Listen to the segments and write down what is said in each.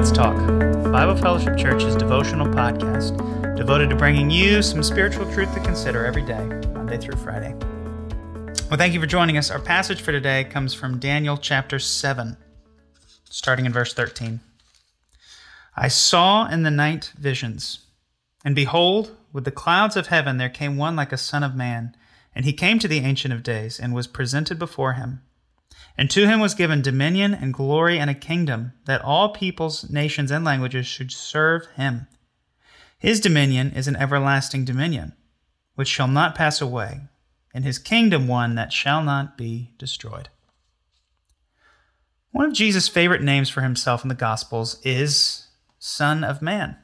Let's Talk, Bible Fellowship Church's devotional podcast devoted to bringing you some spiritual truth to consider every day, Monday through Friday. Well, thank you for joining us. Our passage for today comes from Daniel chapter 7, starting in verse 13. I saw in the night visions, and behold, with the clouds of heaven there came one like a son of man, and he came to the Ancient of Days, and was presented before him. And to him was given dominion and glory and a kingdom, that all peoples, nations, and languages should serve him. His dominion is an everlasting dominion, which shall not pass away, and his kingdom one that shall not be destroyed. One of Jesus' favorite names for himself in the Gospels is Son of Man.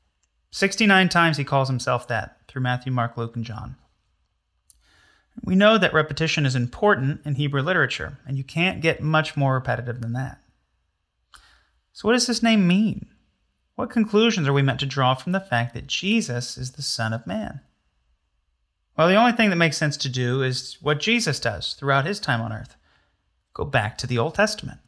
69 times he calls himself that through Matthew, Mark, Luke, and John. We know that repetition is important in Hebrew literature, and you can't get much more repetitive than that. So what does this name mean? What conclusions are we meant to draw from the fact that Jesus is the Son of Man? Well, the only thing that makes sense to do is what Jesus does throughout his time on earth. Go back to the Old Testament.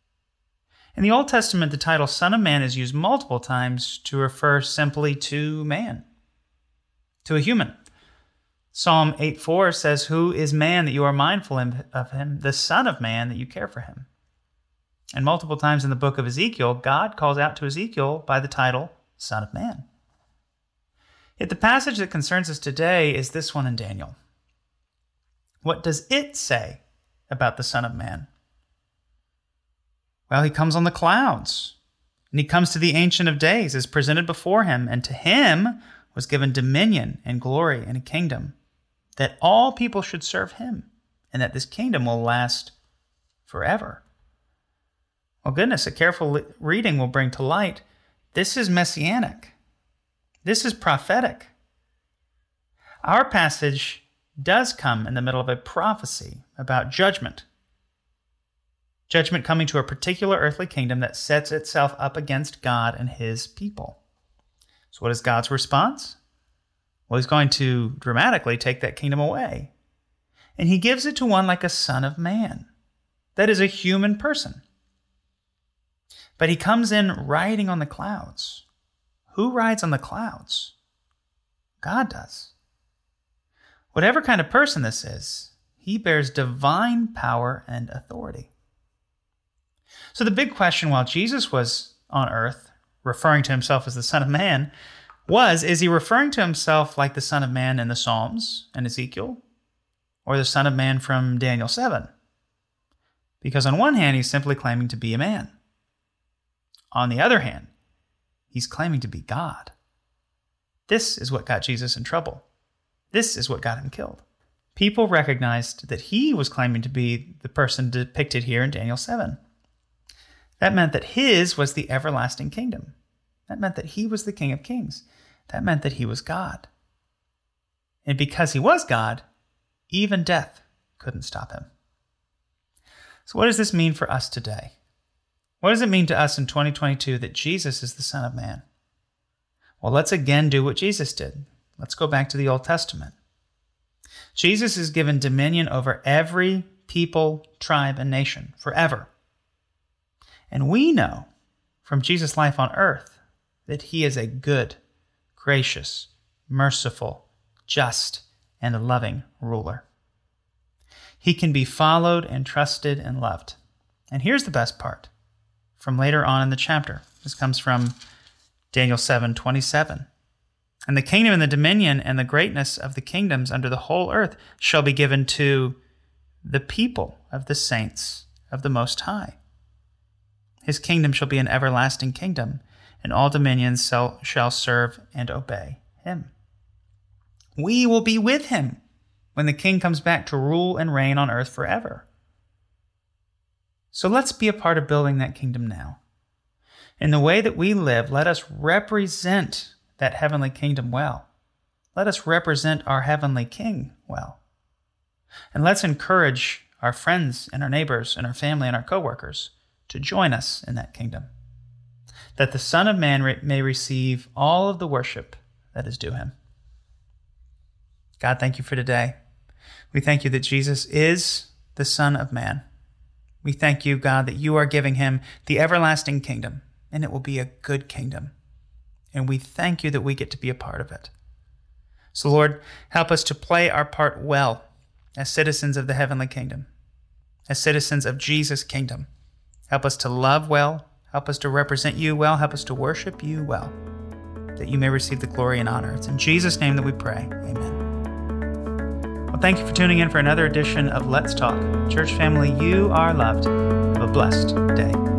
In the Old Testament, the title Son of Man is used multiple times to refer simply to man, to a human. Psalm 8:4 says, "Who is man that you are mindful of him, the Son of Man that you care for him?" And multiple times in the book of Ezekiel, God calls out to Ezekiel by the title Son of Man. Yet the passage that concerns us today is this one in Daniel. What does it say about the Son of Man? Well, he comes on the clouds, and he comes to the Ancient of Days, is presented before him, and to him was given dominion and glory and a kingdom, that all people should serve him, and that this kingdom will last forever. Well, goodness, a careful reading will bring to light, this is messianic. This is prophetic. Our passage does come in the middle of a prophecy about judgment. Judgment coming to a particular earthly kingdom that sets itself up against God and his people. So what is God's response? Well, he's going to dramatically take that kingdom away. And he gives it to one like a son of man. That is a human person. But he comes in riding on the clouds. Who rides on the clouds? God does. Whatever kind of person this is, he bears divine power and authority. So the big question while Jesus was on earth, referring to himself as the Son of Man, is he referring to himself like the Son of Man in the Psalms and Ezekiel, or the Son of Man from Daniel 7? Because on one hand, he's simply claiming to be a man. On the other hand, he's claiming to be God. This is what got Jesus in trouble. This is what got him killed. People recognized that he was claiming to be the person depicted here in Daniel 7. That meant that his was the everlasting kingdom. That meant that he was the King of Kings. That meant that he was God. And because he was God, even death couldn't stop him. So what does this mean for us today? What does it mean to us in 2022 that Jesus is the Son of Man? Well, let's again do what Jesus did. Let's go back to the Old Testament. Jesus is given dominion over every people, tribe, and nation forever. And we know from Jesus' life on earth that he is a good, gracious, merciful, just, and loving ruler. He can be followed and trusted and loved. And here's the best part from later on in the chapter. This comes from Daniel 7:27. And the kingdom and the dominion and the greatness of the kingdoms under the whole earth shall be given to the people of the saints of the Most High. His kingdom shall be an everlasting kingdom, and all dominions shall serve and obey him. We will be with him when the king comes back to rule and reign on earth forever. So let's be a part of building that kingdom now. In the way that we live, let us represent that heavenly kingdom well. Let us represent our heavenly King well. And let's encourage our friends and our neighbors and our family and our coworkers to join us in that kingdom, that the Son of Man may receive all of the worship that is due him. God, thank you for today. We thank you that Jesus is the Son of Man. We thank you, God, that you are giving him the everlasting kingdom, and it will be a good kingdom. And we thank you that we get to be a part of it. So, Lord, help us to play our part well as citizens of the heavenly kingdom, as citizens of Jesus' kingdom. Help us to love well. Help us to represent you well. Help us to worship you well, that you may receive the glory and honor. It's in Jesus' name that we pray. Amen. Well, thank you for tuning in for another edition of Let's Talk. Church family, you are loved. Have a blessed day.